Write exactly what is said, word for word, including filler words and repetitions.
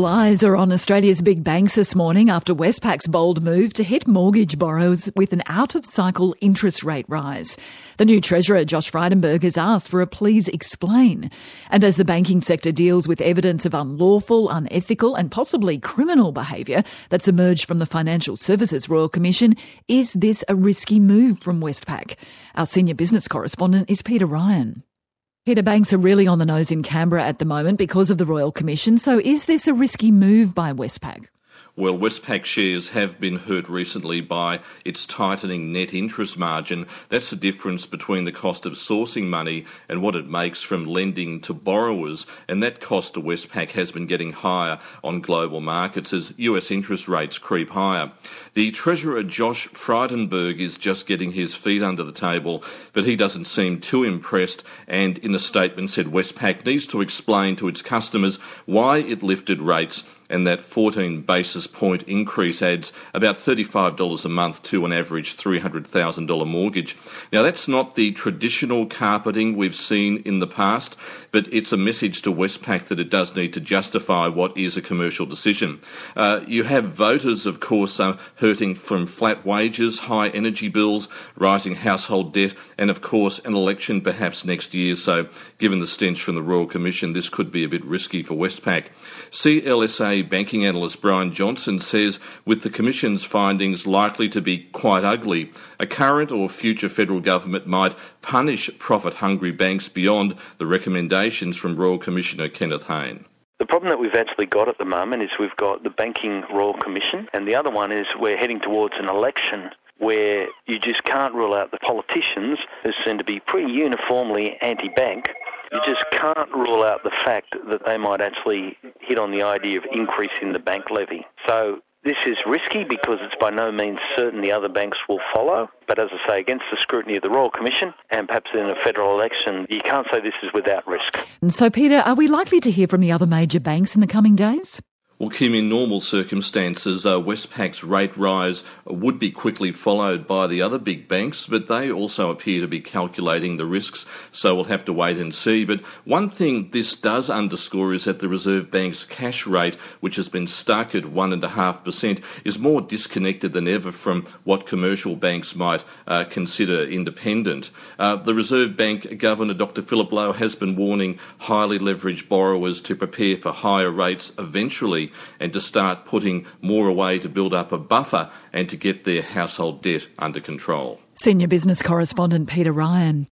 All eyes are on Australia's big banks this morning after Westpac's bold move to hit mortgage borrowers with an out-of-cycle interest rate rise. The new Treasurer, Josh Frydenberg, has asked for a please explain. And as the banking sector deals with evidence of unlawful, unethical and possibly criminal behaviour that's emerged from the Financial Services Royal Commission, is this a risky move from Westpac? Our senior business correspondent is Peter Ryan. Peter, banks are really on the nose in Canberra at the moment because of the Royal Commission. So is this a risky move by Westpac? Well, Westpac shares have been hurt recently by its tightening net interest margin. That's the difference between the cost of sourcing money and what it makes from lending to borrowers. And that cost to Westpac has been getting higher on global markets as U S interest rates creep higher. The Treasurer, Josh Frydenberg, is just getting his feet under the table, but he doesn't seem too impressed and in a statement said Westpac needs to explain to its customers why it lifted rates, and that fourteen basis point increase adds about thirty-five dollars a month to an average three hundred thousand dollars mortgage. Now, that's not the traditional carpeting we've seen in the past, but it's a message to Westpac that it does need to justify what is a commercial decision. Uh, you have voters, of course, uh, hurting from flat wages, high energy bills, rising household debt, and, of course, an election perhaps next year. So, given the stench from the Royal Commission, this could be a bit risky for Westpac. C L S A banking analyst Brian Johnson says with the Commission's findings likely to be quite ugly, a current or future federal government might punish profit-hungry banks beyond the recommendations from Royal Commissioner Kenneth Hayne. The problem that we've actually got at the moment is we've got the Banking Royal Commission, and the other one is we're heading towards an election where you just can't rule out the politicians who seem to be pretty uniformly anti-bank. You just can't rule out the fact that they might actually hit on the idea of increasing the bank levy. So this is risky because it's by no means certain the other banks will follow. But as I say, against the scrutiny of the Royal Commission and perhaps in a federal election, you can't say this is without risk. And so, Peter, are we likely to hear from the other major banks in the coming days? Well, Kim, in normal circumstances, uh, Westpac's rate rise would be quickly followed by the other big banks, but they also appear to be calculating the risks, so we'll have to wait and see. But one thing this does underscore is that the Reserve Bank's cash rate, which has been stuck at one point five percent, is more disconnected than ever from what commercial banks might uh, consider independent. Uh, the Reserve Bank Governor, Doctor Philip Lowe, has been warning highly leveraged borrowers to prepare for higher rates eventually, and to start putting more away to build up a buffer and to get their household debt under control. Senior business correspondent Peter Ryan.